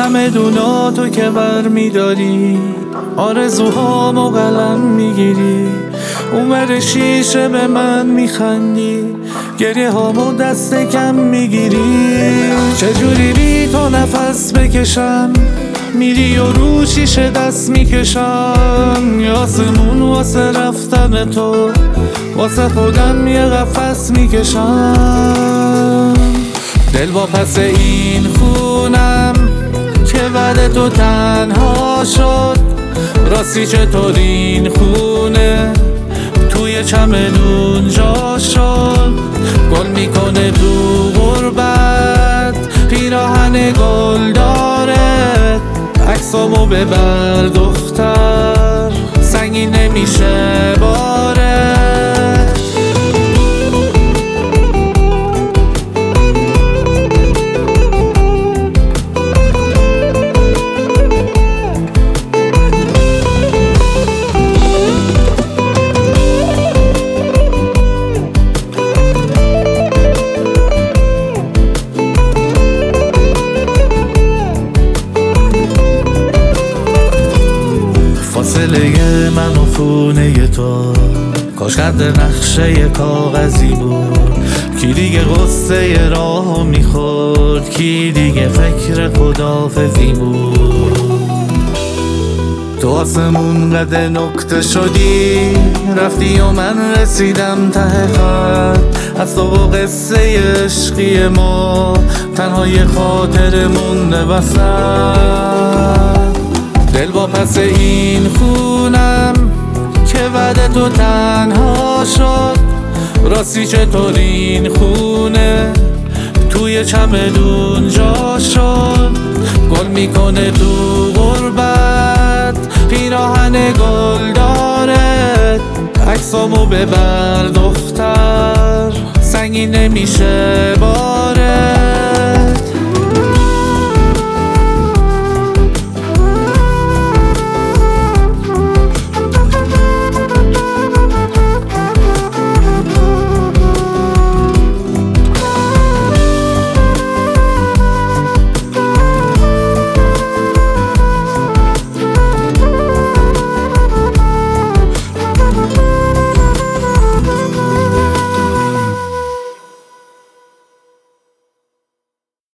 چمدوناتو که بر میداری، آرزوهامو قلم میگیری، اونور شیشه به من میخندی، گریه هامو دست کم میگیری. چجوری بی تو نفس بکشم، میری و رو شیشه دست میکشم. آسمون واسه رفتن تو، واسه خودم یه قفس میکشم. دل با پس این خونم که بعد تو تنها شد، راستی چطور این خونه توی چمدون جا شد؟ گل میکنه تو غربت، پیراهن گل داره، عکسامو ببر دختر، سنگین نمیشه باره. فاصله من و خونه تو کاش قد نقشه کاغذی بود. کی دیگه قصه راه میخورد، کی دیگه فکر خداحافظی بود. تو آسمون قد نقطه شدی، رفتی و من رسیدم ته خط. از تو و قصه عشقی ما تنها یه خاطر مونده وسط. دل با پس این خونم که بعد تو تنها شد، راستی چطور این خونه توی چمدون جا شد؟ گل میکنه تو غربت، پیراهن گل داره، عکسامو ببر دختر، سنگین نمیشه باره.